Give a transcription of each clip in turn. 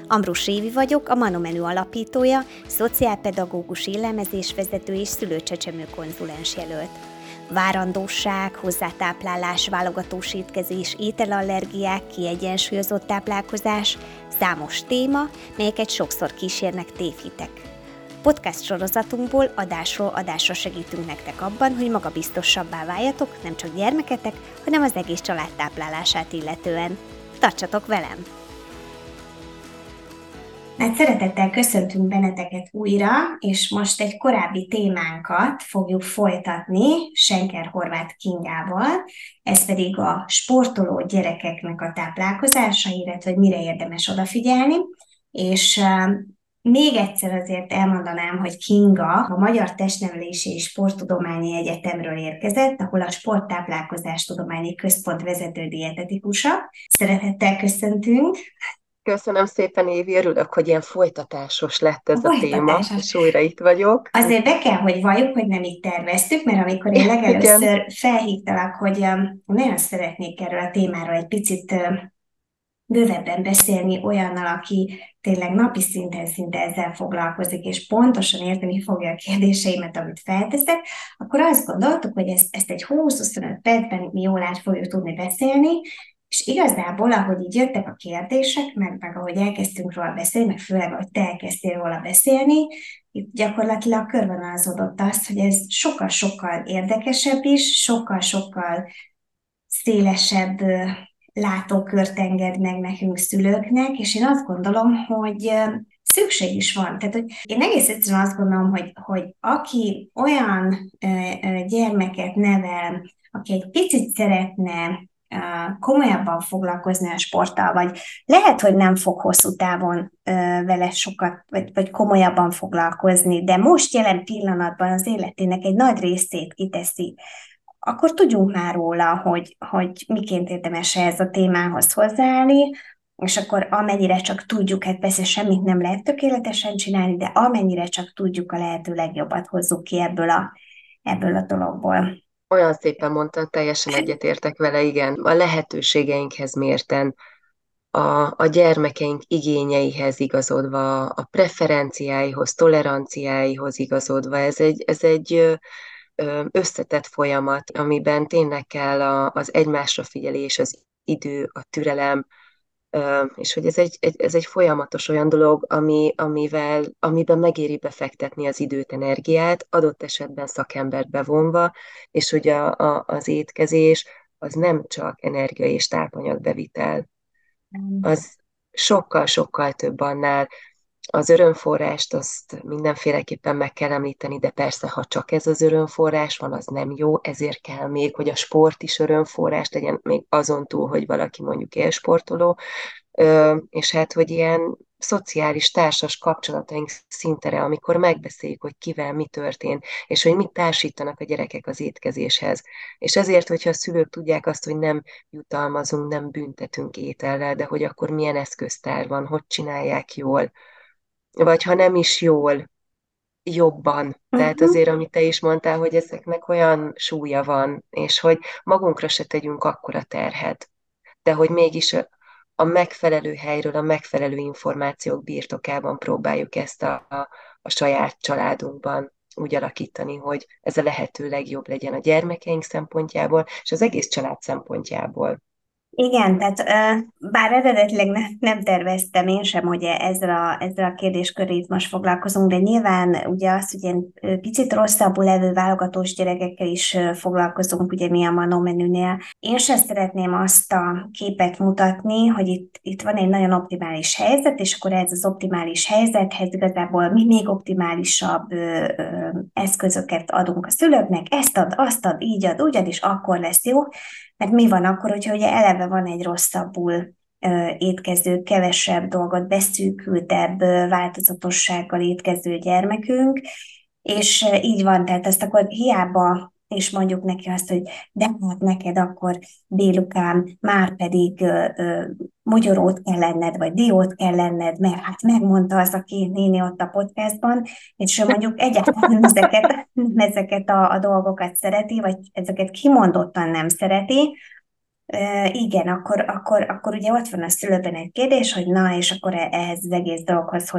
Ambrus Évi vagyok, a Manomenu alapítója, szociálpedagógus, élelmezésvezető és szülőcsecsemő konzulens jelölt. Várandóság, hozzátáplálás, válogatós étkezés, ételallergiák, kiegyensúlyozott táplálkozás, számos téma, melyeket sokszor kísérnek tévhitek. Podcast sorozatunkból adásról adásra segítünk nektek abban, hogy magabiztosabbá váljatok, nem csak gyermeketek, hanem az egész család táplálását illetően. Tartsatok velem! Hát szeretettel köszöntünk benneteket újra, és most egy korábbi témánkat fogjuk folytatni Schenker Horváth Kingával, ez pedig a sportoló gyerekeknek a táplálkozása, illetve hogy mire érdemes odafigyelni, és még egyszer azért elmondanám, hogy Kinga a Magyar Testnevelési és Sporttudományi Egyetemről érkezett, ahol a Sporttáplálkozás Tudományi Központ vezető dietetikusa. Szeretettel köszöntünk! Köszönöm szépen, Évi, örülök, hogy ilyen folytatásos lett ez a téma, és újra itt vagyok. Azért be kell, hogy valljuk, hogy nem így terveztük, mert amikor én legelőször felhívtalak, hogy nagyon szeretnék erről a témáról egy picit bővebben beszélni olyannal, aki tényleg napi szinten szinte ezzel foglalkozik, és pontosan érteni fogja a kérdéseimet, amit felteszek, akkor azt gondoltuk, hogy ezt egy 20-25 percben mi jól át fogjuk tudni beszélni, és igazából, ahogy így jöttek a kérdések, meg ahogy elkezdtünk róla beszélni, meg főleg, ahogy te elkezdtél róla beszélni, itt gyakorlatilag körvonalazódott az, hogy ez sokkal-sokkal érdekesebb is, sokkal-sokkal szélesebb látókört enged meg nekünk szülőknek, és én azt gondolom, hogy szükség is van. Tehát, hogy én egész egyszerűen azt gondolom, hogy aki olyan gyermeket nevel, aki egy picit szeretne komolyabban foglalkozni a sporttal, vagy lehet, hogy nem fog hosszú távon vele sokat, vagy komolyabban foglalkozni, de most jelen pillanatban az életének egy nagy részét kiteszi, akkor tudjunk már róla, hogy miként érdemes ez a témához hozzáállni, és akkor amennyire csak tudjuk, hát persze semmit nem lehet tökéletesen csinálni, de amennyire csak tudjuk, a lehető legjobbat hozzuk ki ebből a dologból. Olyan szépen mondtad, teljesen egyetértek vele, igen. A lehetőségeinkhez mérten, a gyermekeink igényeihez igazodva, a preferenciáihoz, toleranciáihoz igazodva. Ez egy összetett folyamat, amiben tényleg kell az egymásra figyelés, az idő, a türelem, és hogy ez egy folyamatos olyan dolog, amiben megéri befektetni az időt, energiát, adott esetben szakembert bevonva, és hogy az étkezés az nem csak energia és tápanyagbevitel, az sokkal-sokkal több annál. Az örömforrást azt mindenféleképpen meg kell említeni, de persze, ha csak ez az örömforrás van, az nem jó, ezért kell még, hogy a sport is örömforrás legyen, még azon túl, hogy valaki mondjuk élsportoló, és hát, hogy ilyen szociális, társas kapcsolataink szintere, amikor megbeszéljük, hogy kivel mi történt, és hogy mit társítanak a gyerekek az étkezéshez. És ezért, hogyha a szülők tudják azt, hogy nem jutalmazunk, nem büntetünk étellel, de hogy akkor milyen eszköztár van, hogy csinálják jól, vagy ha nem is jól, jobban. Tehát azért, amit te is mondtál, hogy ezeknek olyan súlya van, és hogy magunkra se tegyünk akkora terhet, de hogy mégis a megfelelő helyről, a megfelelő információk birtokában próbáljuk ezt a saját családunkban úgy alakítani, hogy ez a lehető legjobb legyen a gyermekeink szempontjából, és az egész család szempontjából. Igen, tehát bár eredetileg nem terveztem én sem, hogy ezzel a kérdéskörrel itt most foglalkozunk, de nyilván ugye azt, hogy ilyen picit rosszabbul levő válogatós gyerekekkel is foglalkozunk, ugye mi a Manomenünél. Én sem szeretném azt a képet mutatni, hogy itt van egy nagyon optimális helyzet, és akkor ez az optimális helyzethez igazából mi még optimálisabb eszközöket adunk a szülőknek, ezt ad, azt ad, így ad, úgy ad, és akkor lesz jó. Mert mi van akkor, hogyha ugye eleve van egy rosszabbul étkező, kevesebb dolgot, beszűkültebb változatossággal étkező gyermekünk, és így van, tehát ezt akkor hiába és mondjuk neki azt, hogy de hát neked akkor délután már pedig mogyorót kell lenned, vagy diót kell lenned, mert hát megmondta az a két néni ott a podcastban, és ő mondjuk egyáltalán nem ezeket a dolgokat szereti, vagy ezeket kimondottan nem szereti, Igen, akkor ugye ott van a szülőben egy kérdés, hogy na, és akkor ehhez az egész dologhoz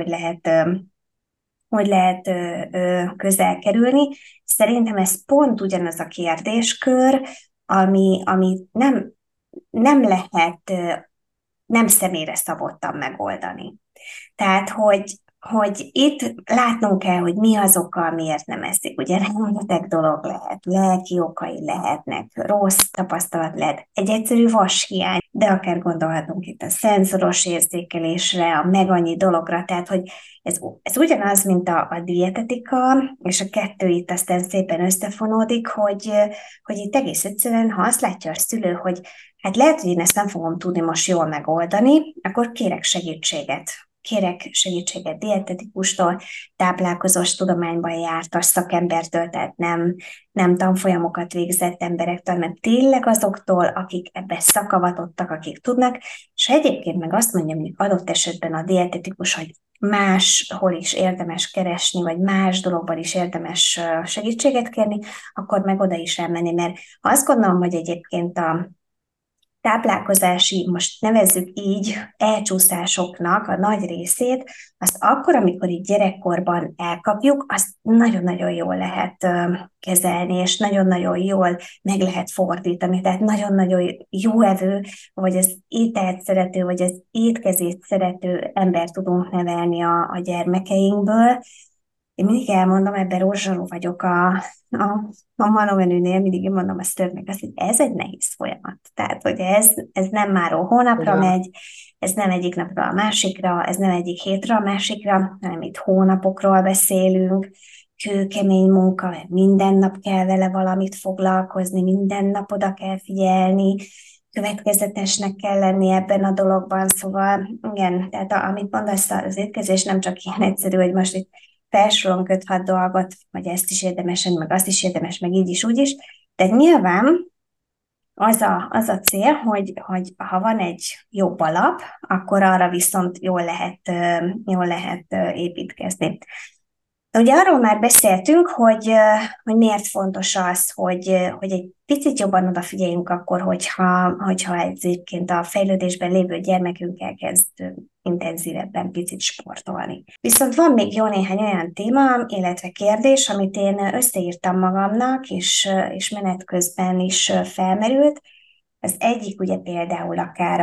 hogy lehet közel kerülni. Szerintem ez pont ugyanaz a kérdéskör, ami nem lehet nem személyre szabottan megoldani. Tehát, hogy itt látnunk kell, hogy mi az oka, miért nem eszik. Ugye rengeteg dolog lehet, lelki okai lehetnek, rossz tapasztalat lehet, egy egyszerű vashiány, de akár gondolhatunk itt a szenzoros érzékelésre, a meg annyi dologra, tehát, hogy ez ugyanaz, mint a dietetika, és a kettő itt aztán szépen összefonódik, hogy itt egész egyszerűen, ha azt látja a szülő, hogy hát lehet, hogy én ezt nem fogom tudni most jól megoldani, akkor kérek segítséget. Kérek segítséget dietetikustól, táplálkozós tudományban jártas szakembertől, tehát nem tanfolyamokat végzett emberektől, hanem tényleg azoktól, akik ebbe szakavatottak, akik tudnak, és egyébként meg azt mondja, hogy adott esetben a dietetikus, hogy máshol is érdemes keresni, vagy más dologban is érdemes segítséget kérni, akkor meg oda is elmenni, mert azt gondolom, hogy egyébként a táplálkozási, most nevezzük így, elcsúszásoknak a nagy részét, azt akkor, amikor így gyerekkorban elkapjuk, azt nagyon-nagyon jól lehet kezelni, és nagyon-nagyon jól meg lehet fordítani. Tehát nagyon-nagyon jó evő, vagy az ételt szerető, vagy az étkezést szerető ember tudunk nevelni a gyermekeinkből. Én mindig elmondom, ebben Rózsaló vagyok a manómenünél, mindig én mondom a sztörnek azt, hogy ez egy nehéz folyamat. Tehát, hogy ez nem máról hónapra Ja, megy, ez nem egyik napra a másikra, ez nem egyik hétre a másikra, hanem itt hónapokról beszélünk, kőkemény munka, mert minden nap kell vele valamit foglalkozni, minden nap oda kell figyelni, következetesnek kell lenni ebben a dologban, szóval igen, tehát amit mondasz, az étkezés nem csak ilyen egyszerű, hogy most itt felsorolunk 5-6 dolgot, vagy ezt is érdemes, meg azt is érdemes, meg így is, úgy is. De nyilván az a cél, hogy ha van egy jobb alap, akkor arra viszont jól lehet építkezni. Ugye arról már beszéltünk, hogy miért fontos az, hogy egy picit jobban odafigyeljünk akkor, hogyha egyébként a fejlődésben lévő gyermekünk elkezd intenzívebben picit sportolni. Viszont van még jó néhány olyan téma, illetve kérdés, amit én összeírtam magamnak, és menet közben is felmerült. Az egyik ugye például akár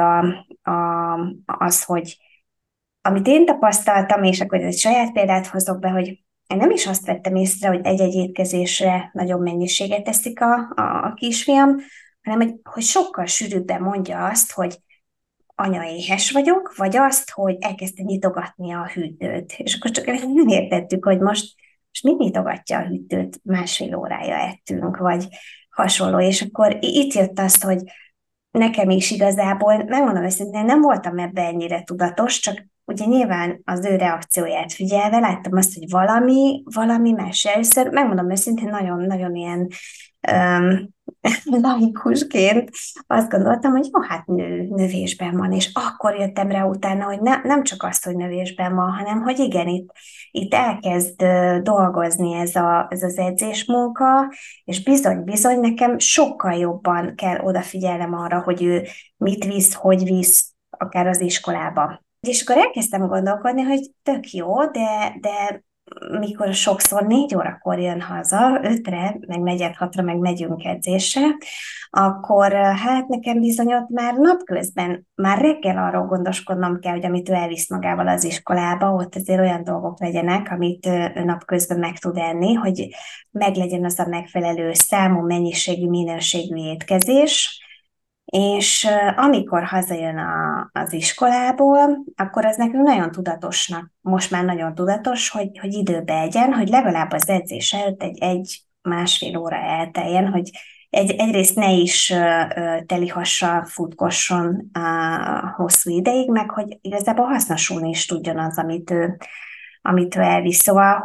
az, hogy amit én tapasztaltam, és akkor egy saját példát hozok be, hogy én nem is azt vettem észre, hogy egy-egy étkezésre nagyobb mennyiséget teszik a kisfiam, hanem hogy sokkal sűrűbben mondja azt, hogy anya éhes vagyok, vagy azt, hogy elkezdte nyitogatni a hűtőt. És akkor csak nem értettük, hogy most mit nyitogatja a hűtőt, másfél órája ettünk, vagy hasonló. És akkor itt jött az, hogy nekem is igazából, megmondom őszintén, nem voltam ebbe ennyire tudatos, csak ugye nyilván az ő reakcióját figyelve láttam azt, hogy valami más. Először, megmondom őszintén, nagyon-nagyon ilyen um, laikusként azt gondoltam, hogy jó, hát növésben van, és akkor jöttem rá utána, hogy nem csak azt, hogy növésben van, hanem hogy igen, itt elkezd dolgozni ez az edzésmunka, és bizony nekem sokkal jobban kell odafigyelnem arra, hogy ő mit visz, hogy visz, akár az iskolába. És akkor elkezdtem gondolkodni, hogy tök jó, de mikor sokszor 4 órakor jön haza, 5-re, meg 4-6-ra, meg megyünk edzésre, akkor hát nekem bizony ott már napközben, már reggel arról gondoskodnom kell, hogy amit ő elvisz magával az iskolába, ott azért olyan dolgok legyenek, amit ő napközben meg tud enni, hogy meglegyen az a megfelelő számú, mennyiségű, minőségű étkezés, és amikor hazajön az iskolából, akkor az nekünk nagyon tudatosnak, most már nagyon tudatos, hogy időbe egyen, hogy legalább az edzés előtt egy másfél óra elteljen, hogy egyrészt ne is telihassal futkosson hosszú ideig, meg hogy igazából hasznosulni is tudjon az, amit ő elvisz. Szóval,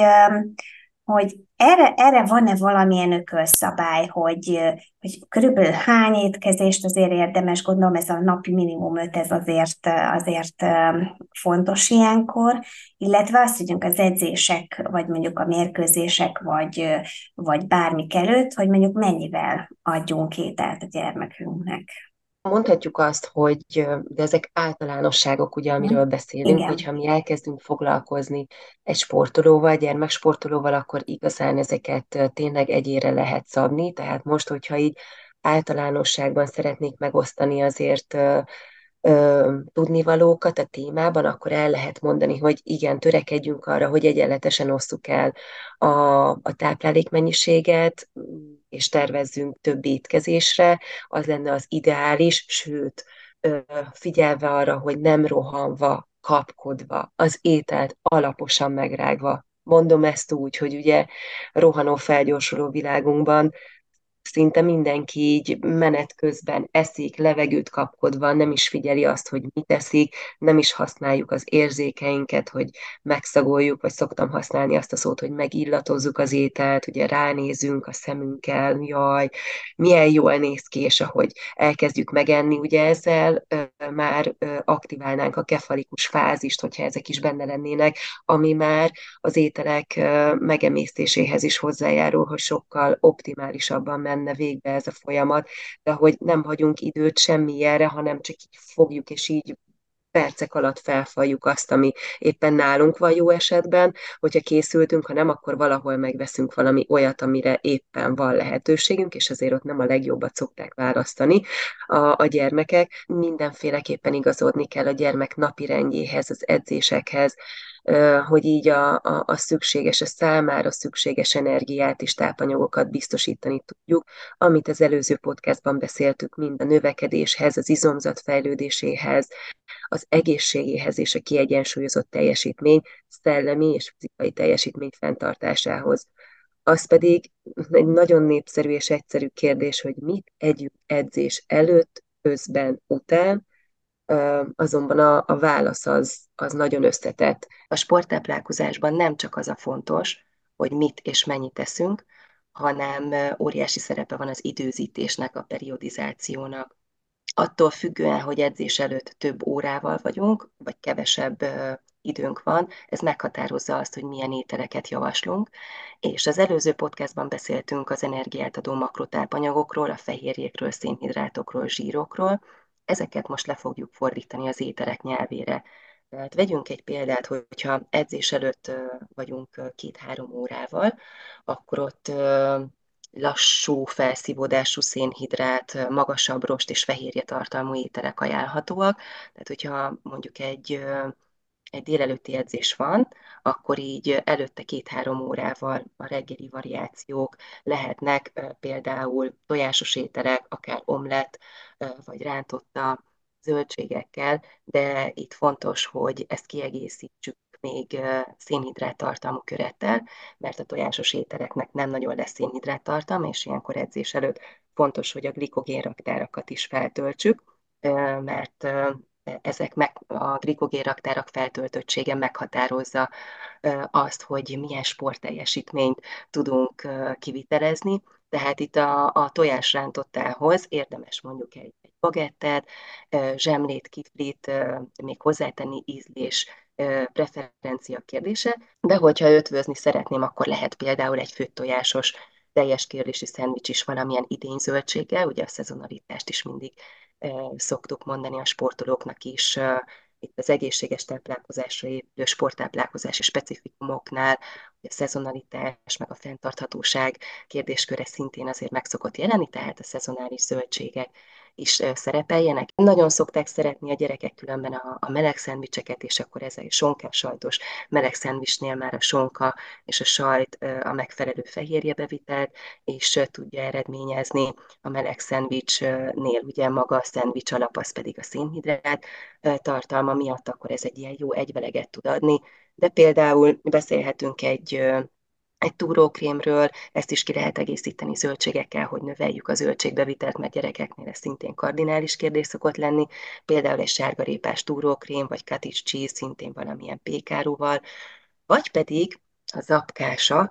hogy erre van-e valamilyen ökölszabály, hogy körülbelül hány étkezést azért érdemes, gondolom ez a napi minimum 5, ez azért fontos ilyenkor, illetve azt tudjunk az edzések, vagy mondjuk a mérkőzések, vagy bármik előtt, hogy mondjuk mennyivel adjunk ételt a gyermekünknek. mondhatjuk azt, hogy de ezek általánosságok, ugye, amiről Mhm. beszélünk, hogyha Igen. mi elkezdünk foglalkozni egy sportolóval, gyermeksportolóval, akkor igazán ezeket tényleg egyére lehet szabni. Tehát most, hogyha így általánosságban szeretnék megosztani azért tudnivalókat a témában, akkor el lehet mondani, hogy igen, törekedjünk arra, hogy egyenletesen osszuk el a, a táplálékmennyiséget, és tervezzünk több étkezésre, az lenne az ideális, sőt, figyelve arra, hogy nem rohanva, kapkodva, az ételt alaposan megrágva. Mondom ezt úgy, hogy ugye rohanó, felgyorsuló világunkban szinte mindenki így menet közben eszik, levegőt kapkodva, nem is figyeli azt, hogy mit eszik, nem is használjuk az érzékeinket, hogy megszagoljuk, vagy szoktam használni azt a szót, hogy megillatozzuk az ételt, ugye ránézünk a szemünkkel, jaj, milyen jól néz ki, és ahogy elkezdjük megenni, ugye ezzel már aktiválnánk a kefalikus fázist, hogyha ezek is benne lennének, ami már az ételek megemésztéséhez is hozzájárul, hogy sokkal optimálisabban menne végbe ez a folyamat, de hogy nem hagyunk időt semmilyenre, hanem csak így fogjuk, és így percek alatt felfaljuk azt, ami éppen nálunk van jó esetben, hogyha készültünk, ha nem, akkor valahol megveszünk valami olyat, amire éppen van lehetőségünk, és azért ott nem a legjobbat szokták választani a gyermekek. Mindenféleképpen igazodni kell a gyermek napirendjéhez, az edzésekhez, hogy így a szükséges, a számára szükséges energiát és tápanyagokat biztosítani tudjuk, amit az előző podcastban beszéltük, mind a növekedéshez, az izomzat fejlődéséhez, az egészségéhez és a kiegyensúlyozott teljesítmény, szellemi és fizikai teljesítmény fenntartásához. Az pedig egy nagyon népszerű és egyszerű kérdés, hogy mit együnk edzés előtt, közben, után, azonban a válasz az nagyon összetett. A sporttáplálkozásban nem csak az a fontos, hogy mit és mennyit teszünk, hanem óriási szerepe van az időzítésnek, a periodizációnak. Attól függően, hogy edzés előtt több órával vagyunk, vagy kevesebb időnk van, ez meghatározza azt, hogy milyen ételeket javaslunk. És az előző podcastban beszéltünk az energiát adó makrotápanyagokról, a fehérjékről, szénhidrátokról, zsírokról. Ezeket most le fogjuk fordítani az ételek nyelvére. Tehát vegyünk egy példát, hogyha edzés előtt vagyunk 2-3 órával, akkor ott lassú felszívódású szénhidrát, magasabb rost és fehérje tartalmú ételek ajánlhatóak. Tehát, hogyha mondjuk egy délelőtti edzés van, akkor így előtte 2-3 órával a reggeli variációk lehetnek például tojásos ételek, akár omlett, vagy rántotta zöldségekkel, de itt fontos, hogy ezt kiegészítsük még szénhidrát tartalmú körettel, mert a tojásos ételeknek nem nagyon lesz szénhidrát tartalma, és ilyenkor edzés előtt fontos, hogy a glikogén raktárakat is feltöltsük, mert a glikogén raktárak feltöltöttsége meghatározza azt, hogy milyen sportteljesítményt tudunk kivitelezni. Tehát itt a tojásrántottához érdemes mondjuk egy bagettet, zsemlét, kiflit még hozzátenni, ízlés, preferencia kérdése, de hogyha ötvözni szeretném, akkor lehet például egy főtt tojásos teljes kérdési szendvics is valamilyen idényzöldséggel, ugye a szezonalitást is mindig szoktuk mondani a sportolóknak is, itt az egészséges táplálkozásra épülő sporttáplálkozási specifikumoknál, a szezonalitás, meg a fenntarthatóság kérdésköre szintén azért meg szokott jelenni, tehát a szezonális zöldségek is szerepeljenek. Nagyon szokták szeretni a gyerekek különben a meleg szendvicseket, és akkor ez egy sonkás sajtos meleg szendvicsnél már a sonka és a sajt a megfelelő fehérjebevitelt, és tudja eredményezni. A meleg szendvicsnél ugye maga a szendvics alap, az pedig a szénhidrát tartalma miatt, akkor ez egy ilyen jó egyveleget tud adni. De például beszélhetünk egy túrókrémről, ezt is ki lehet egészíteni zöldségekkel, hogy növeljük a zöldségbevitelt, mert gyerekeknél ez szintén kardinális kérdés szokott lenni. Például egy sárgarépás túrókrém, vagy cottage cheese szintén valamilyen pékáruval, vagy pedig a zapkása,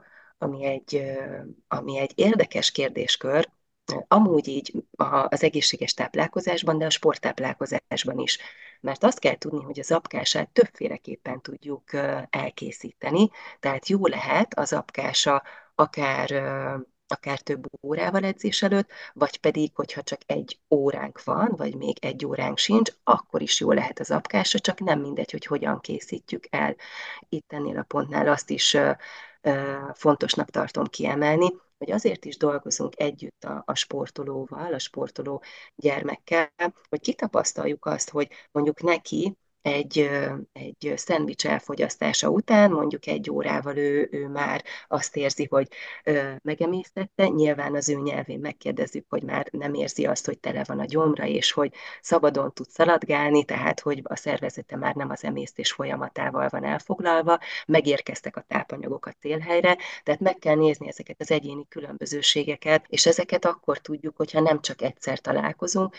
ami egy érdekes kérdéskör, amúgy így az egészséges táplálkozásban, de a sporttáplálkozásban is. Mert azt kell tudni, hogy az apkását többféleképpen tudjuk elkészíteni, tehát jó lehet az apkása akár akár több órával edzés előtt, vagy pedig, hogyha csak egy óránk van, vagy még egy óránk sincs, akkor is jó lehet az apkása, csak nem mindegy, hogy hogyan készítjük el. Itt ennél a pontnál azt is fontosnak tartom kiemelni, hogy azért is dolgozunk együtt a sportolóval, a sportoló gyermekkel, hogy kitapasztaljuk azt, hogy mondjuk neki egy szendvics elfogyasztása után, mondjuk egy órával ő már azt érzi, hogy megemésztette. Nyilván az ő nyelvén megkérdezzük, hogy már nem érzi azt, hogy tele van a gyomra, és hogy szabadon tud szaladgálni, tehát hogy a szervezete már nem az emésztés folyamatával van elfoglalva, megérkeztek a tápanyagok a célhelyre, tehát meg kell nézni ezeket az egyéni különbözőségeket, és ezeket akkor tudjuk, hogyha nem csak egyszer találkozunk,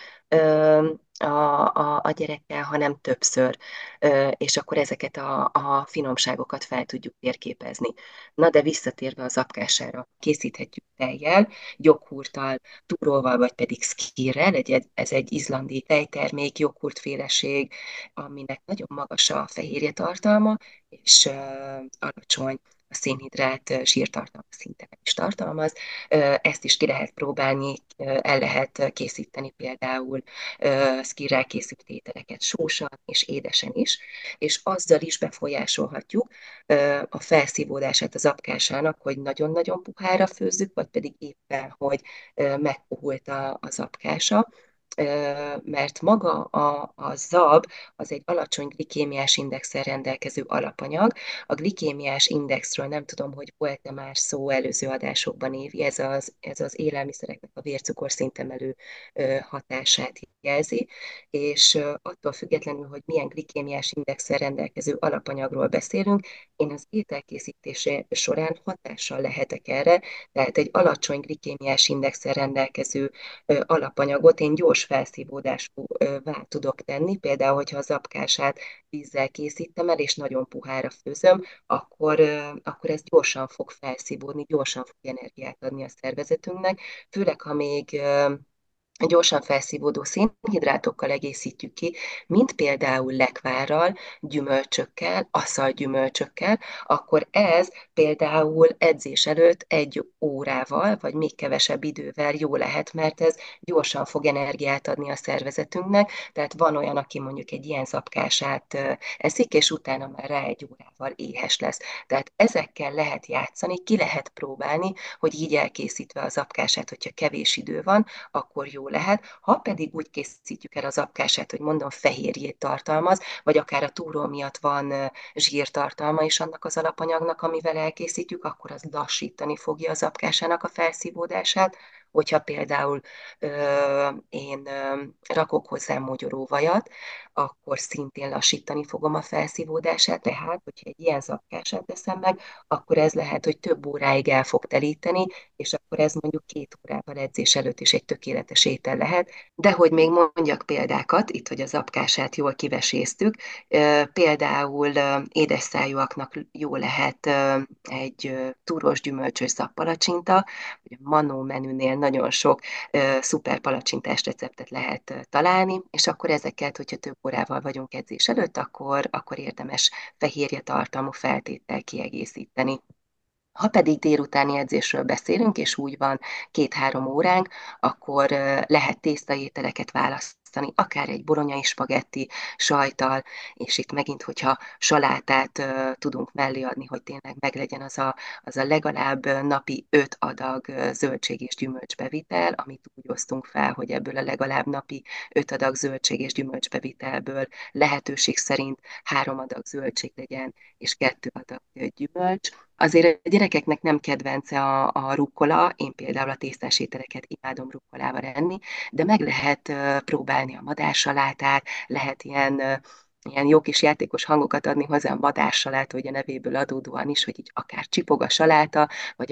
a gyerekkel, hanem többször, és akkor ezeket a finomságokat fel tudjuk térképezni. Na de visszatérve az apkására, készíthetjük tejjel, joghurttal, túróval, vagy pedig szkírrel, ez egy izlandi tejtermék, joghurtféleség, aminek nagyon magas a fehérje tartalma, és alacsony a szénhidrát zsírtartalma szinte nem is tartalmaz. Ezt is ki lehet próbálni, el lehet készíteni például szkírrel készült ételeket sósan és édesen is, és azzal is befolyásolhatjuk a felszívódását az apkásának, hogy nagyon-nagyon puhára főzzük, vagy pedig éppen, hogy megpuhult az apkása, mert maga a zab az egy alacsony glikémiás indexsel rendelkező alapanyag. A glikémiás indexről nem tudom, hogy volt-e már szó előző adásokban, Évi, ez az élelmiszereknek a vércukorszintemelő hatását jelzi, és attól függetlenül, hogy milyen glikémiás indexsel rendelkező alapanyagról beszélünk, én az ételkészítése során hatással lehetek erre, tehát egy alacsony glikémiás indexsel rendelkező alapanyagot én gyors felszívódásúvá tudok tenni, például, hogyha az apkását vízzel készítem el, és nagyon puhára főzöm, akkor ez gyorsan fog felszívódni, gyorsan fog energiát adni a szervezetünknek, főleg, ha még gyorsan felszívódó szénhidrátokkal egészítjük ki, mint például lekvárral, gyümölcsökkel, aszalgyümölcsökkel, akkor ez például edzés előtt egy órával, vagy még kevesebb idővel jó lehet, mert ez gyorsan fog energiát adni a szervezetünknek, tehát van olyan, aki mondjuk egy ilyen zapkását eszik, és utána már rá egy órával éhes lesz. Tehát ezekkel lehet játszani, ki lehet próbálni, hogy így elkészítve az apkását, hogyha kevés idő van, akkor jó lehet. Ha pedig úgy készítjük el az apkását, hogy mondom, fehérjét tartalmaz, vagy akár a túró miatt van zsírtartalma is annak az alapanyagnak, amivel elkészítjük, akkor az lassítani fogja az apkásának a felszívódását. Hogyha például én rakok hozzá mogyoróvajat, akkor szintén lassítani fogom a felszívódását, tehát, hogyha egy ilyen zapkását teszem meg, akkor ez lehet, hogy több óráig el fog telíteni, és akkor ez mondjuk 2 órával edzés előtt is egy tökéletes étel lehet. De hogy még mondjak példákat, itt, hogy az apkását jól kiveséztük, például édes szájúaknak jó lehet egy túros gyümölcsös szappalacsinta, a Manó menünél nagyon sok szuper palacsintás receptet lehet találni, és akkor ezeket, hogyha több órával vagyunk edzés előtt, akkor érdemes fehérje tartalmú feltéttel kiegészíteni. Ha pedig délutáni edzésről beszélünk, és úgy van 2-3 óránk, akkor lehet tésztaételeket választani, akár egy bolonyai spagetti sajttal, és itt megint, hogyha salátát tudunk mellé adni, hogy tényleg meglegyen az a legalább napi 5 adag zöldség és gyümölcsbevitel, amit úgy osztunk fel, hogy ebből a legalább napi 5 adag zöldség és gyümölcsbevitelből lehetőség szerint 3 adag zöldség legyen, és 2 adag gyümölcs. Azért a gyerekeknek nem kedvence a rukkola, én például a tésztás ételeket imádom rukkolával enni, de meg lehet próbálni a madársalátát, lehet ilyen jó kis játékos hangokat adni hozzá a madársaláta, hogy a nevéből adódóan is, hogy így akár csipog a saláta, vagy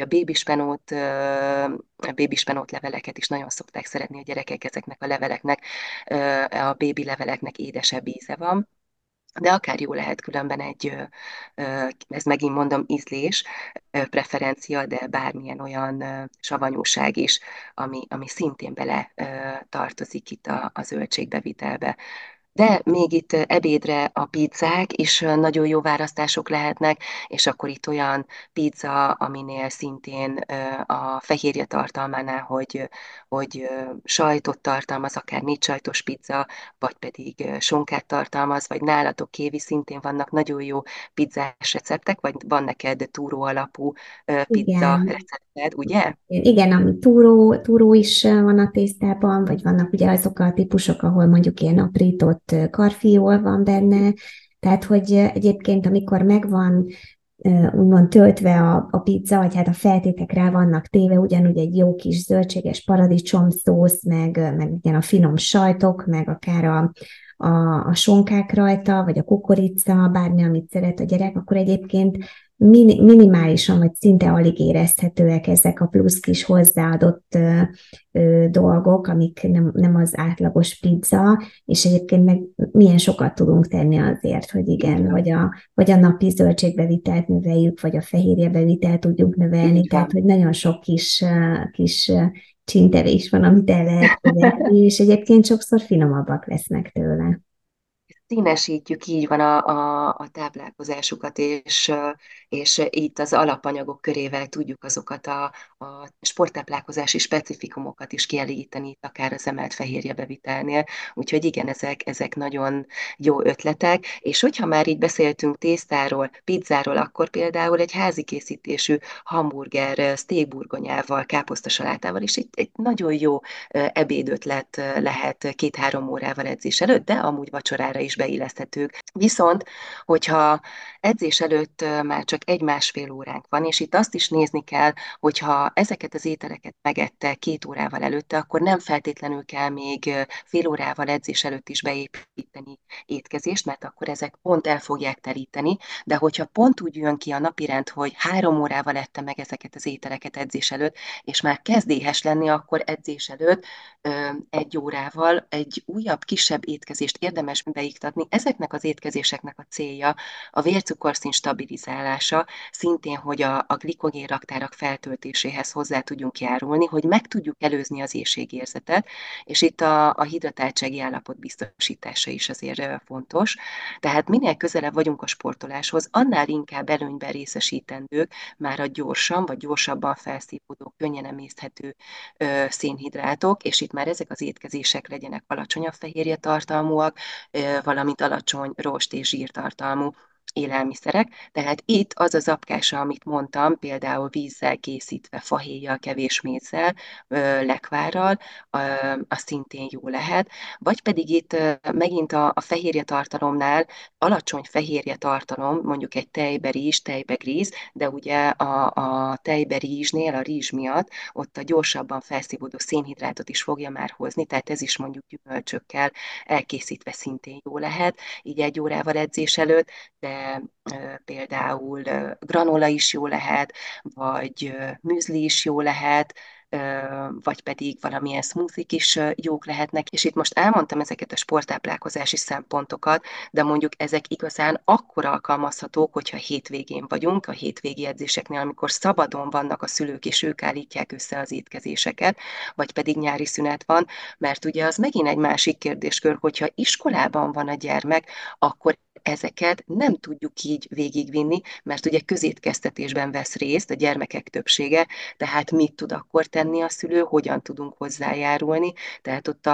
a bébispenót leveleket is nagyon szokták szeretni a gyerekek, ezeknek a leveleknek, a bébi leveleknek édesebb íze van. De akár jó lehet különben ez megint mondom ízlés, preferencia, de bármilyen olyan savanyúság is, ami szintén bele tartozik itt a zöldségbevitelbe. De még itt ebédre a pizzák is nagyon jó választások lehetnek, és akkor itt olyan pizza, aminél szintén a fehérje tartalmánál, hogy sajtot tartalmaz, akár négy sajtos pizza, vagy pedig sonkát tartalmaz, vagy nálatok kévi szintén vannak nagyon jó pizzás receptek, vagy van neked túró alapú pizza Igen, recepted, ugye? igen, ami túró is van a tésztában, vagy vannak ugye azok a típusok, ahol mondjuk ilyen aprított karfiol van benne, tehát hogy egyébként amikor megvan úgymond töltve a pizza, vagy hát a feltétek rá vannak téve, ugyanúgy egy jó kis zöldséges paradicsom szósz, meg igen, a finom sajtok, meg akár a sonkák rajta, vagy a kukorica, bármi, amit szeret a gyerek, akkor egyébként minimálisan, vagy szinte alig érezhetőek ezek a plusz kis hozzáadott dolgok, amik nem az átlagos pizza, és egyébként meg milyen sokat tudunk tenni azért, hogy Így igen, van, vagy a napi zöldségbevitelt növeljük, vagy a fehérjebevitelt tudjuk növelni, így tehát van. hogy nagyon sok kis csintevés van, amit el lehet követni, és egyébként sokszor finomabbak lesznek tőle. Színesítjük így van a táplálkozásukat, és itt az alapanyagok körével tudjuk azokat a sporttáplálkozási specifikumokat is kielégíteni, itt akár az emelt fehérjebevitelnél. Úgyhogy igen, ezek nagyon jó ötletek, és hogyha már így beszéltünk tésztáról, pizzáról, akkor például egy házi készítésű hamburger steakburgonyával, káposztasalátával is egy nagyon jó ebédötlet lehet 2-3 órával edzés előtt, de amúgy vacsorára is beilleszthetők. Viszont, hogyha edzés előtt már csak 1-1,5 óránk van, és itt azt is nézni kell, hogyha ezeket az ételeket megette 2 órával előtte, akkor nem feltétlenül kell még fél órával edzés előtt is beépíteni étkezést, mert akkor ezek pont el fogják teríteni, de hogyha pont úgy jön ki a napirend, hogy 3 órával ette meg ezeket az ételeket edzés előtt, és már kezd éhes lenni, akkor edzés előtt 1 órával egy újabb, kisebb étkezést érdemes beiktatni. Ezeknek az étkezéseknek a célja a vércukorszint stabilizálása, szintén, hogy a glikogénraktárak feltöltéséhez hozzá tudjunk járulni, hogy meg tudjuk előzni az éhségérzetet, és itt a hidratáltsági állapot biztosítása is azért fontos. Tehát minél közelebb vagyunk a sportoláshoz, annál inkább előnyben részesítendők már a gyorsan vagy gyorsabban felszívódó, könnyen emészthető szénhidrátok, és itt már ezek az étkezések legyenek alacsonyabb fehérje tartalmúak, valamint alacsony rost és zsírtartalmú élelmiszerek. Tehát itt az az apkása, amit mondtam, például vízzel készítve, fahéjjal, kevés mézzel, lekvárral, az szintén jó lehet. Vagy pedig itt megint a fehérje tartalomnál alacsony fehérje tartalom, mondjuk egy tejbe rizs, tejbe gríz, de ugye a tejbe rizsnél, a rizs miatt ott a gyorsabban felszívódó szénhidrátot is fogja már hozni, tehát ez is mondjuk gyümölcsökkel elkészítve szintén jó lehet, így 1 órával edzés előtt, de például granola is jó lehet, vagy műzli is jó lehet, vagy pedig valamilyen smoothiek is jók lehetnek, és itt most elmondtam ezeket a sporttáplálkozási szempontokat, de mondjuk ezek igazán akkor alkalmazhatók, hogyha hétvégén vagyunk, a hétvégi edzéseknél, amikor szabadon vannak a szülők, és ők állítják össze az étkezéseket, vagy pedig nyári szünet van, mert ugye az megint egy másik kérdéskör, hogyha iskolában van a gyermek, akkor ezeket nem tudjuk így végigvinni, mert ugye közétkeztetésben vesz részt a gyermekek többsége, tehát mit tud akkor tenni a szülő, hogyan tudunk hozzájárulni, tehát ott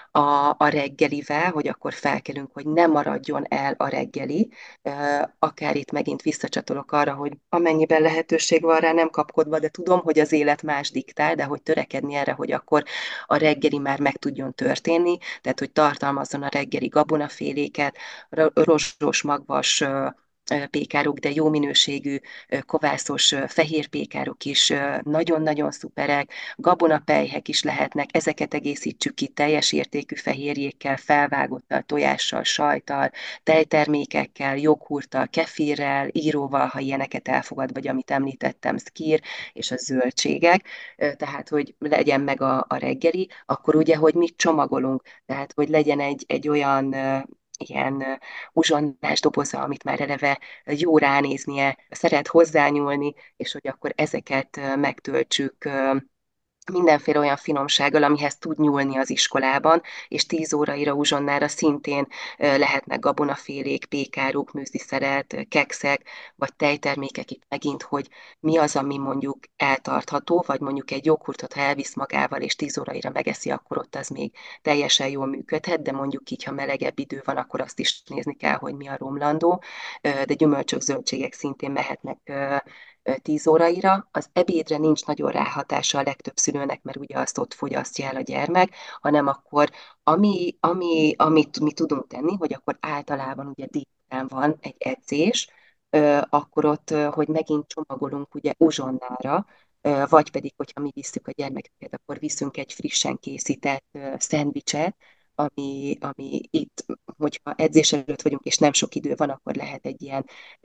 a reggelivel, hogy akkor felkelünk, hogy ne maradjon el a reggeli, akár itt megint visszacsatolok arra, hogy amennyiben lehetőség van rá, nem kapkodva, de tudom, hogy az élet más diktál, de hogy törekedni erre, hogy akkor a reggeli már meg tudjon történni, tehát hogy tartalmazzon a reggeli gabonaféléket, rozsdós magvas pékárok, de jó minőségű kovászos fehér pékárok is nagyon-nagyon szuperek, gabonapelyhek is lehetnek, ezeket egészítsük ki teljes értékű fehérjékkel, felvágottal, tojással, sajttal, tejtermékekkel, joghurttal, kefirrel, íróval, ha ilyeneket elfogad, vagy amit említettem, szkír és a zöldségek, tehát hogy legyen meg a reggeli, akkor ugye, hogy mit csomagolunk, tehát hogy legyen egy olyan ilyen uzsonnás doboza, amit már eleve jó ránéznie, szeret hozzányúlni, és hogy akkor ezeket megtöltsük mindenféle olyan finomsággal, amihez tud nyúlni az iskolában, és 10 óraira uzsonnára szintén lehetnek gabonafélék, pékáruk, műzliszeret, kekszek, vagy tejtermékek itt megint, hogy mi az, ami mondjuk eltartható, vagy mondjuk egy joghurtot, ha elvisz magával, és 10 óraira megeszi, akkor ott az még teljesen jól működhet, de mondjuk így, ha melegebb idő van, akkor azt is nézni kell, hogy mi a romlandó, de gyümölcsök, zöldségek szintén mehetnek 10 óraira. Az ebédre nincs nagyon ráhatása a legtöbb szülőnek, mert ugye azt ott fogyasztja el a gyermek, hanem akkor amit mi tudunk tenni, hogy akkor általában ugye délután van egy edzés, akkor ott, hogy megint csomagolunk ugye uzsonnára, vagy pedig, hogyha mi visszük a gyermekeket, akkor viszünk egy frissen készített szendvicset, ami itt, hogyha edzés előtt vagyunk, és nem sok idő van, akkor lehet egy ilyen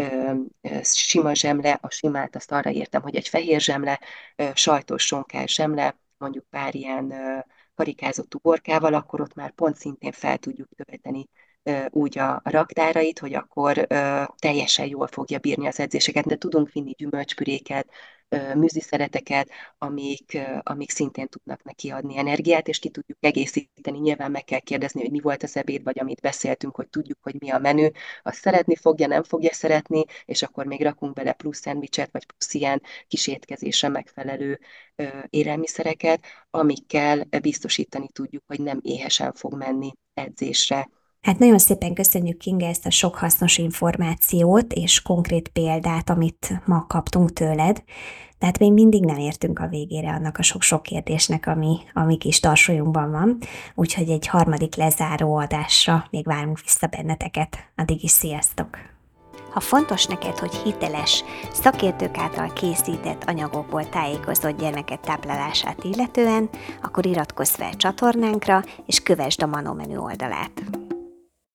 sima zsemle, a simát azt arra értem, hogy egy fehér zsemle, sajtos sonkás zsemle, mondjuk pár ilyen karikázott uborkával, akkor ott már pont szintén fel tudjuk tölteni úgy a raktárait, hogy akkor teljesen jól fogja bírni az edzéseket, de tudunk vinni gyümölcspüréket, műzliszereteket, amik szintén tudnak neki adni energiát, és ki tudjuk egészíteni. Nyilván meg kell kérdezni, hogy mi volt az ebéd, vagy amit beszéltünk, hogy tudjuk, hogy mi a menü, azt szeretni fogja, nem fogja szeretni, és akkor még rakunk bele plusz szendvicset, vagy plusz ilyen kis étkezésre megfelelő élelmiszereket, amikkel biztosítani tudjuk, hogy nem éhesen fog menni edzésre. Hát nagyon szépen köszönjük, Kinga, ezt a sok hasznos információt és konkrét példát, amit ma kaptunk tőled. De hát még mindig nem értünk a végére annak a sok-sok kérdésnek, ami kis tarsolyunkban van. Úgyhogy egy harmadik lezáró adásra még várunk vissza benneteket. Addig is sziasztok! Ha fontos neked, hogy hiteles, szakértők által készített anyagokból tájékozott gyermekek táplálását illetően, akkor iratkozz fel csatornánkra, és kövesd a Manomenü oldalát.